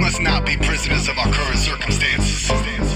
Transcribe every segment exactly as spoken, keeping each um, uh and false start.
must not be prisoners of our current circumstances.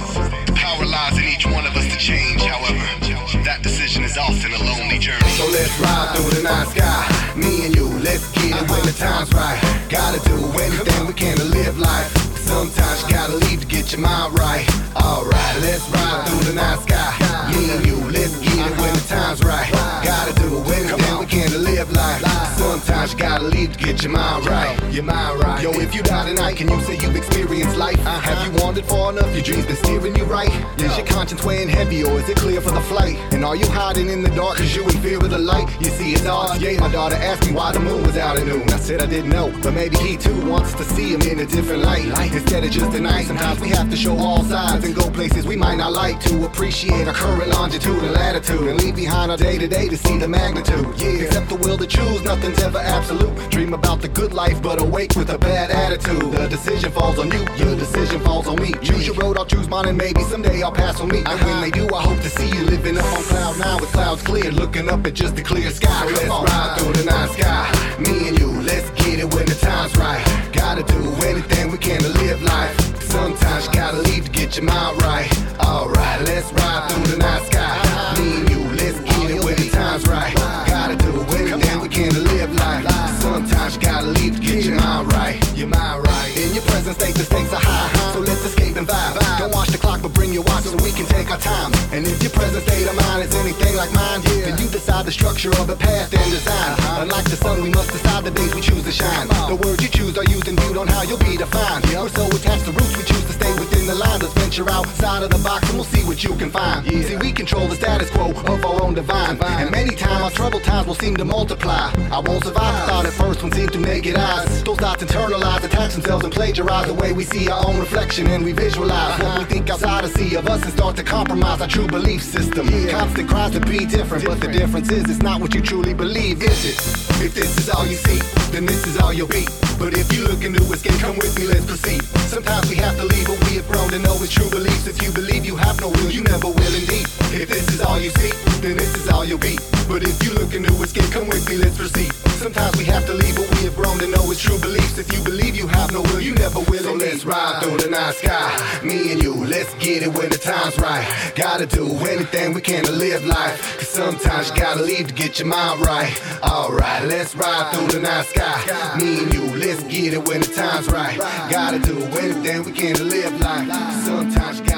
Power lies in each one of us to change, however, that decision is often a lonely journey. So let's ride through the night sky, me and you, let's get it when the time's right. Gotta do anything we can to live life. Sometimes you gotta leave to get your mind right. Alright, let's ride through the night sky, me and you, let's get it when the time's right. Gotta do anything we can to live life. Sometimes you gotta leave to get your mind right. Your mind right. Yo, if you die tonight, can you say you've experienced life? Have you wandered far enough? Your dreams been steering you right? Is your conscience weighing heavy, or is it clear for the flight? And are you hiding in the dark cause you in fear of the light? You see it's odd, yeah, my daughter asked me why the moon was out at noon. I said I didn't know, but maybe he too wants to see him in a different light. Instead of just a night, sometimes we have to show all sides and go places we might not like to. Appreciate our current longitude and latitude, and leave behind our day-to-day to see the magnitude. Yeah, except the will to choose, nothing's ever absolute. Dream about the good life, but awake with a bad attitude. The decision falls on you, your decision falls on me. Choose your road, I'll choose mine, and maybe someday I'll pass on me. And when they do, I hope to see you living up on cloud nine with clouds clear, looking up at just a clear sky. So let's ride through the night sky, me and you, let's get it when the time's right. Gotta do anything we can to live life. Sometimes you gotta leave to get your mind right. Alright, let's ride through the night sky, me and you, let's get it when the time's right. Gotta do anything we can to live life. Sometimes you gotta leave to get your mind right. Your mind right. In your present state, the stakes are high, so let's escape and vibe. Don't watch the clock, but bring your watch so we can take our time. And if your present state of mind is anything like mine, then you decide the structure of a path and design. Unlike the sun, we must decide the days we choose to shine. The words you choose are used and viewed on how you'll be defined. We're so attached to roots, we choose to stay within the line. Let's venture outside of the box and we'll see what you can find. See, we control the status quo of our own divine, and many times our troubled times will seem to multiply. I won't survive the thought at first when seen through naked eyes. Those thoughts internalize, attach themselves and plagiarize the way we see our own reflection, and we visualize what we think outside a sea of us and start to compromise our true belief system. Constant cries to be different, but the difference is it's not what you truly believe, is it? If this is all you see, then this is all you'll be. But if you're looking to escape, come with me, let's proceed. Sometimes we have to leave what we have grown to know is true beliefs. If you believe you have no will, you never will indeed. If this is all you see, then this is all you'll be. But if you're looking to escape, come with me, let's proceed. Sometimes we have to leave what we have grown to know is true beliefs. If you believe you have no will, you never will. So let's ride through the night sky, me and you, let's get it when the time's right. Gotta do anything we can to live life, cause sometimes you gotta leave to get your mind right. Alright, let's ride through the night sky, me and you, let's get it when the time's right. Gotta do anything we can to live life, sometimes you